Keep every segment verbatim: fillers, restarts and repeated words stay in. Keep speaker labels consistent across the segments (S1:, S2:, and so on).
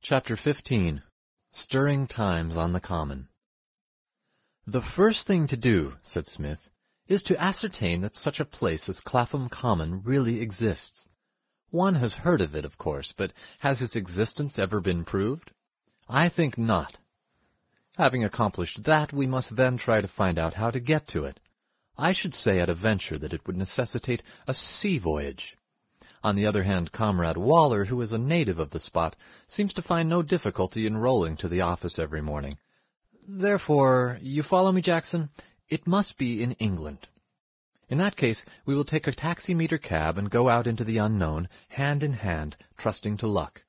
S1: Chapter fifteen. Stirring Times on the Common. "The first thing to do," said Smith, "is to ascertain that such a place as Clapham Common really exists. One has heard of it, of course, but has its existence ever been proved? I think not. Having accomplished that, we must then try to find out how to get to it. I should say at a venture that it would necessitate a sea voyage. On the other hand, Comrade Waller, who is a native of the spot, seems to find no difficulty in rolling to the office every morning. Therefore, you follow me, Jackson? It must be in England. In that case, we will take a taximeter cab and go out into the unknown, hand in hand, trusting to luck."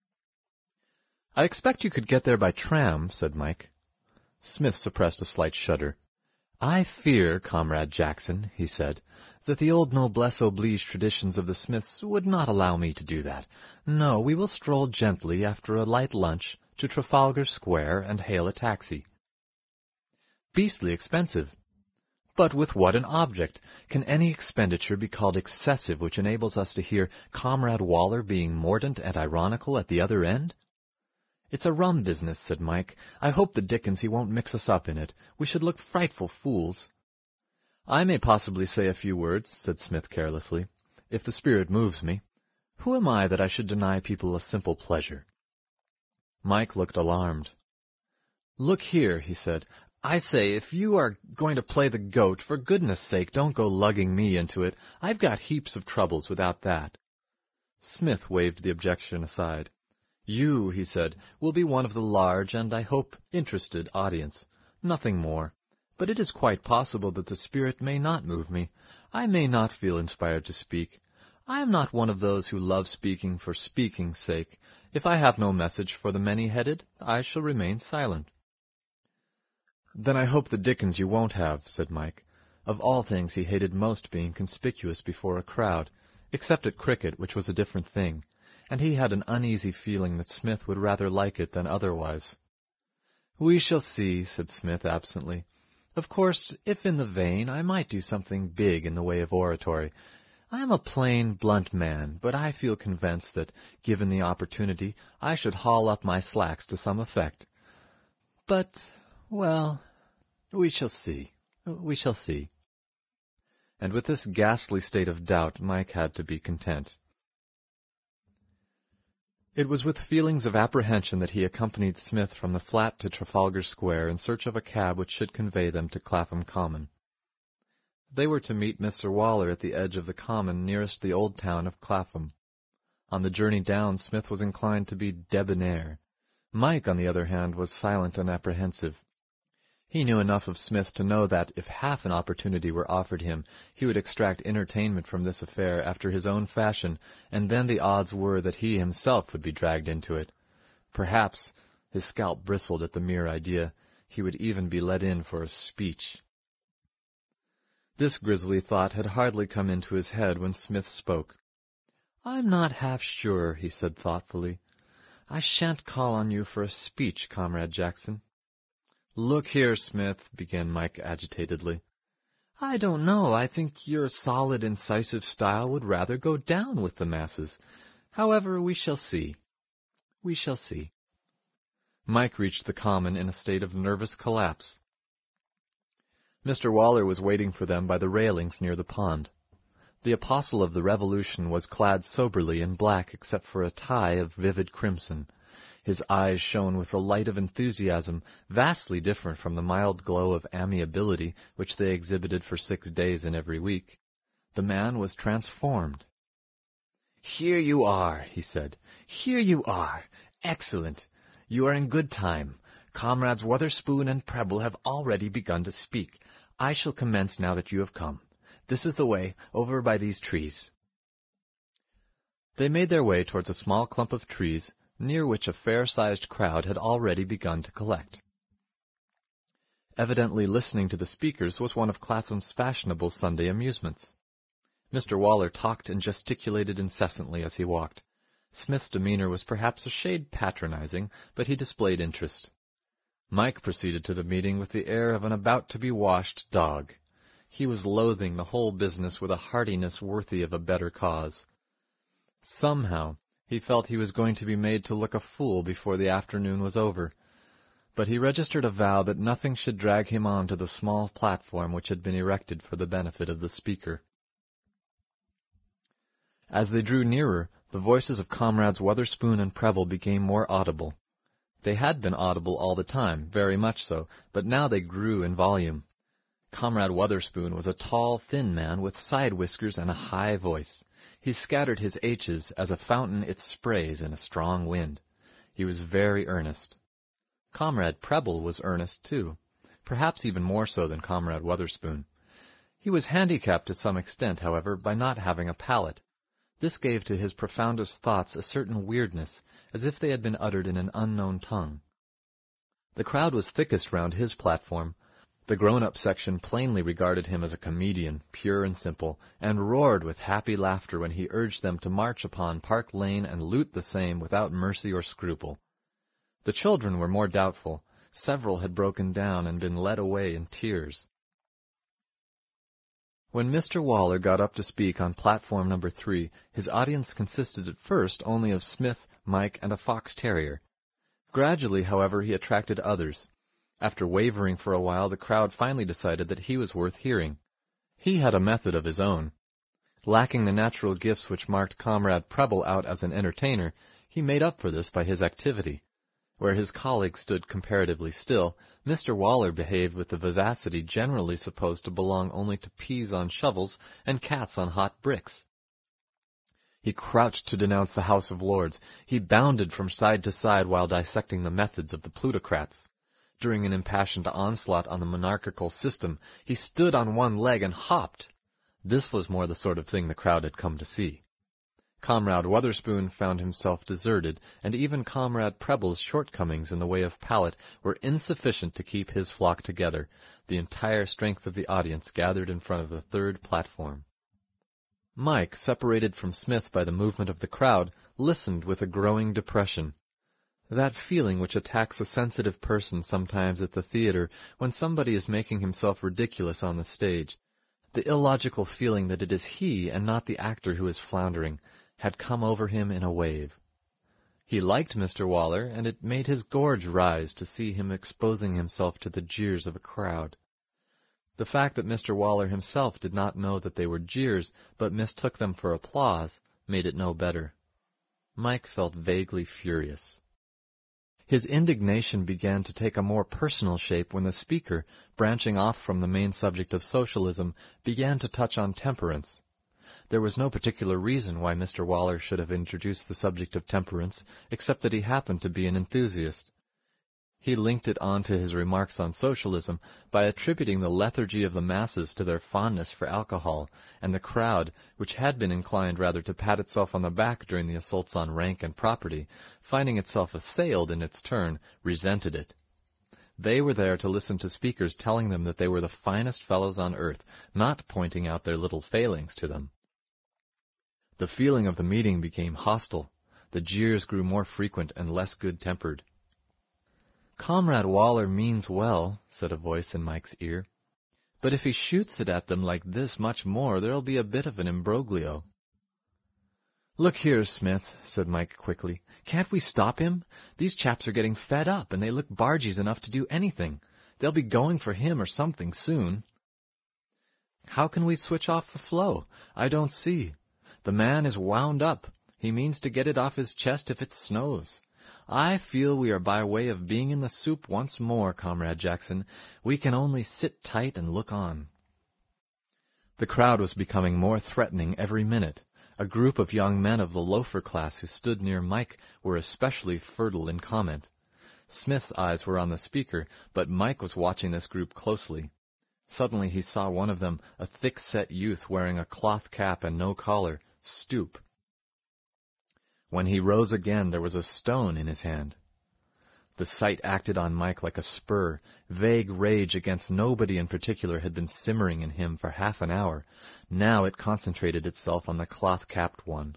S1: "I expect you could get there by tram," said Mike. Smith suppressed a slight shudder. "I fear, Comrade Jackson," he said, "that the old noblesse oblige traditions of the Smiths would not allow me to do that. No, we will stroll gently after a light lunch to Trafalgar Square and hail a taxi." "Beastly expensive." "But with what an object? Can any expenditure be called excessive which enables us to hear Comrade Waller being mordant and ironical at the other end?" "It's a rum business," said Mike. "I hope the dickens he won't mix us up in it. We should look frightful fools." "I may possibly say a few words," said Smith carelessly, "if the spirit moves me. Who am I that I should deny people a simple pleasure?" Mike looked alarmed. "Look here," he said. "I say, if you are going to play the goat, for goodness' sake don't go lugging me into it. I've got heaps of troubles without that." Smith waved the objection aside. "You," he said, "will be one of the large and, I hope, interested audience. Nothing more. But it is quite possible that the spirit may not move me. I may not feel inspired to speak. I am not one of those who love speaking for speaking's sake. If I have no message for the many-headed, I shall remain silent." "Then I hope the dickens you won't have," said Mike. Of all things he hated most being conspicuous before a crowd, except at cricket, which was a different thing, and he had an uneasy feeling that Smith would rather like it than otherwise. "We shall see," said Smith absently. "Of course, if in the vein, I might do something big in the way of oratory. I am a plain, blunt man, but I feel convinced that, given the opportunity, I should haul up my slacks to some effect. But, well, we shall see. We shall see." And with this ghastly state of doubt, Mike had to be content. It was with feelings of apprehension that he accompanied Smith from the flat to Trafalgar Square in search of a cab which should convey them to Clapham Common. They were to meet Mister Waller at the edge of the common nearest the old town of Clapham. On the journey down, Smith was inclined to be debonair. Mike, on the other hand, was silent and apprehensive. He knew enough of Smith to know that, if half an opportunity were offered him, he would extract entertainment from this affair after his own fashion, and then the odds were that he himself would be dragged into it. Perhaps, his scalp bristled at the mere idea, he would even be let in for a speech. This grisly thought had hardly come into his head when Smith spoke. "I'm not half sure," he said thoughtfully. "I shan't call on you for a speech, Comrade Jackson." "Look here, Smith," began Mike agitatedly. "I don't know. I think your solid, incisive style would rather go down with the masses. However, we shall see. We shall see." Mike reached the common in a state of nervous collapse. Mister Waller was waiting for them by the railings near the pond. The apostle of the Revolution was clad soberly in black except for a tie of vivid crimson. His eyes shone with the light of enthusiasm, vastly different from the mild glow of amiability which they exhibited for six days in every week. The man was transformed. "Here you are," he said. "Here you are. Excellent. You are in good time. Comrades Wotherspoon and Preble have already begun to speak. I shall commence now that you have come. This is the way, over by these trees." They made their way towards a small clump of trees, near which a fair-sized crowd had already begun to collect. Evidently listening to the speakers was one of Clatham's fashionable Sunday amusements. Mister Waller talked and gesticulated incessantly as he walked. Smith's demeanour was perhaps a shade patronizing, but he displayed interest. Mike proceeded to the meeting with the air of an about-to-be-washed dog. He was loathing the whole business with a heartiness worthy of a better cause. Somehow, He felt he was going to be made to look a fool before the afternoon was over, but he registered a vow that nothing should drag him on to the small platform which had been erected for the benefit of the speaker. As they drew nearer, the voices of Comrades Wotherspoon and Preble became more audible. They had been audible all the time, very much so, but now they grew in volume. Comrade Wotherspoon was a tall, thin man with side whiskers and a high voice. He scattered his H's as a fountain its sprays in a strong wind. He was very earnest. Comrade Preble was earnest, too, perhaps even more so than Comrade Wotherspoon. He was handicapped to some extent, however, by not having a palate. This gave to his profoundest thoughts a certain weirdness, as if they had been uttered in an unknown tongue. The crowd was thickest round his platform. The grown-up section plainly regarded him as a comedian, pure and simple, and roared with happy laughter when he urged them to march upon Park Lane and loot the same without mercy or scruple. The children were more doubtful. Several had broken down and been led away in tears. When Mister Waller got up to speak on platform number three, his audience consisted at first only of Smith, Mike, and a fox terrier. Gradually, however, he attracted others. After wavering for a while, the crowd finally decided that he was worth hearing. He had a method of his own. Lacking the natural gifts which marked Comrade Preble out as an entertainer, he made up for this by his activity. Where his colleagues stood comparatively still, Mister Waller behaved with the vivacity generally supposed to belong only to peas on shovels and cats on hot bricks. He crouched to denounce the House of Lords. He bounded from side to side while dissecting the methods of the plutocrats. During an impassioned onslaught on the monarchical system, he stood on one leg and hopped. This was more the sort of thing the crowd had come to see. Comrade Wotherspoon found himself deserted, and even Comrade Preble's shortcomings in the way of palate were insufficient to keep his flock together. The entire strength of the audience gathered in front of the third platform. Mike, separated from Smith by the movement of the crowd, listened with a growing depression. That feeling which attacks a sensitive person sometimes at the theater when somebody is making himself ridiculous on the stage. The illogical feeling that it is he and not the actor who is floundering had come over him in a wave. He liked Mister Waller, and it made his gorge rise to see him exposing himself to the jeers of a crowd. The fact that Mister Waller himself did not know that they were jeers, but mistook them for applause, made it no better. Mike felt vaguely furious. His indignation began to take a more personal shape when the speaker, branching off from the main subject of socialism, began to touch on temperance. There was no particular reason why Mister Waller should have introduced the subject of temperance, except that he happened to be an enthusiast. He linked it on to his remarks on socialism by attributing the lethargy of the masses to their fondness for alcohol, and the crowd, which had been inclined rather to pat itself on the back during the assaults on rank and property, finding itself assailed in its turn, resented it. They were there to listen to speakers telling them that they were the finest fellows on earth, not pointing out their little failings to them. The feeling of the meeting became hostile. The jeers grew more frequent and less good-tempered. "Comrade Waller means well," said a voice in Mike's ear. "But if he shoots it at them like this much more, there'll be a bit of an imbroglio." "Look here, Smith," said Mike quickly. "Can't we stop him? These chaps are getting fed up, and they look bargees enough to do anything. They'll be going for him or something soon." "How can we switch off the flow? I don't see. The man is wound up. He means to get it off his chest if it snows. I feel we are by way of being in the soup once more, Comrade Jackson. We can only sit tight and look on." The crowd was becoming more threatening every minute. A group of young men of the loafer class who stood near Mike were especially fertile in comment. Smith's eyes were on the speaker, but Mike was watching this group closely. Suddenly he saw one of them, a thick-set youth wearing a cloth cap and no collar, stoop. When he rose again, there was a stone in his hand. The sight acted on Mike like a spur. Vague rage against nobody in particular had been simmering in him for half an hour. Now it concentrated itself on the cloth-capped one.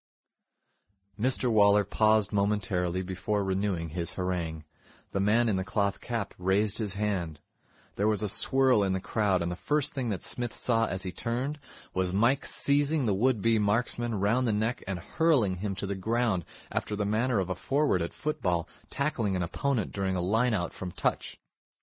S1: Mister Waller paused momentarily before renewing his harangue. The man in the cloth cap raised his hand. There was a swirl in the crowd, and the first thing that Smith saw as he turned was Mike seizing the would-be marksman round the neck and hurling him to the ground after the manner of a forward at football tackling an opponent during a line-out from touch.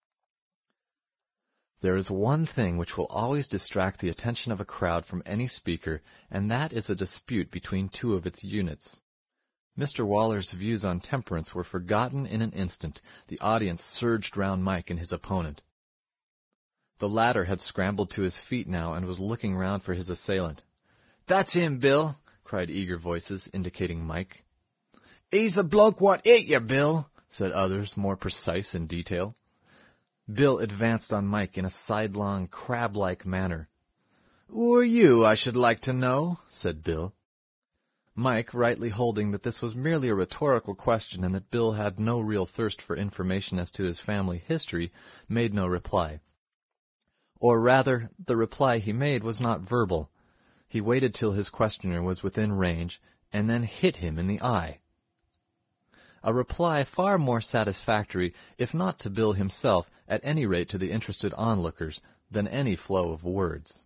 S1: There is one thing which will always distract the attention of a crowd from any speaker, and that is a dispute between two of its units. Mister Waller's views on temperance were forgotten in an instant. The audience surged round Mike and his opponent. The latter had scrambled to his feet now and was looking round for his assailant. "That's him, Bill," cried eager voices, indicating Mike. "He's the bloke what hit you, Bill," said others, more precise in detail. Bill advanced on Mike in a sidelong, crab-like manner. "Who are you, I should like to know?" said Bill. Mike, rightly holding that this was merely a rhetorical question and that Bill had no real thirst for information as to his family history, made no reply. Or rather, the reply he made was not verbal. He waited till his questioner was within range, and then hit him in the eye. A reply far more satisfactory, if not to Bill himself, at any rate to the interested onlookers, than any flow of words.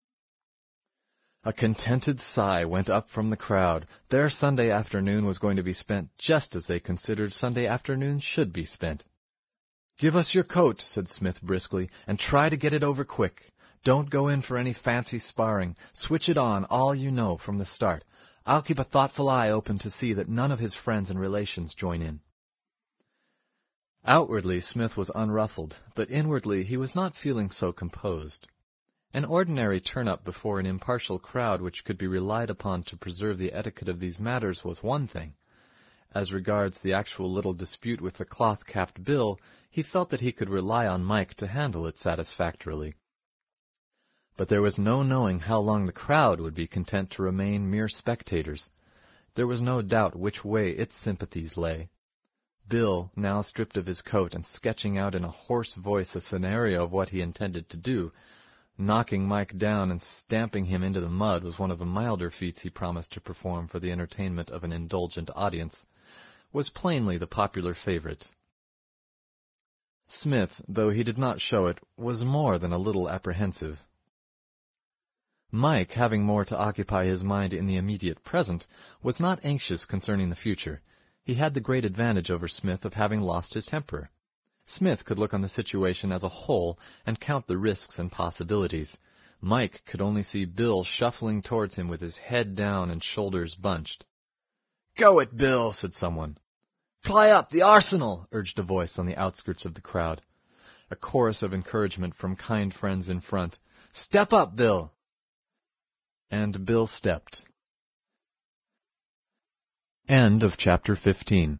S1: A contented sigh went up from the crowd. Their Sunday afternoon was going to be spent just as they considered Sunday afternoons should be spent. "Give us your coat," said Smith briskly, "and try to get it over quick. Don't go in for any fancy sparring. Switch it on, all you know, from the start. I'll keep a thoughtful eye open to see that none of his friends and relations join in." Outwardly, Smith was unruffled, but inwardly he was not feeling so composed. An ordinary turn-up before an impartial crowd which could be relied upon to preserve the etiquette of these matters was one thing. As regards the actual little dispute with the cloth-capped Bill, he felt that he could rely on Mike to handle it satisfactorily. But there was no knowing how long the crowd would be content to remain mere spectators. There was no doubt which way its sympathies lay. Bill, now stripped of his coat and sketching out in a hoarse voice a scenario of what he intended to do, knocking Mike down and stamping him into the mud was one of the milder feats he promised to perform for the entertainment of an indulgent audience, was plainly the popular favorite. Smith, though he did not show it, was more than a little apprehensive. Mike, having more to occupy his mind in the immediate present, was not anxious concerning the future. He had the great advantage over Smith of having lost his temper. Smith could look on the situation as a whole and count the risks and possibilities. Mike could only see Bill shuffling towards him with his head down and shoulders bunched. "Go it, Bill," said someone. "Ply up, the Arsenal," urged a voice on the outskirts of the crowd. A chorus of encouragement from kind friends in front. "Step up, Bill." And Bill stepped. End of chapter fifteen.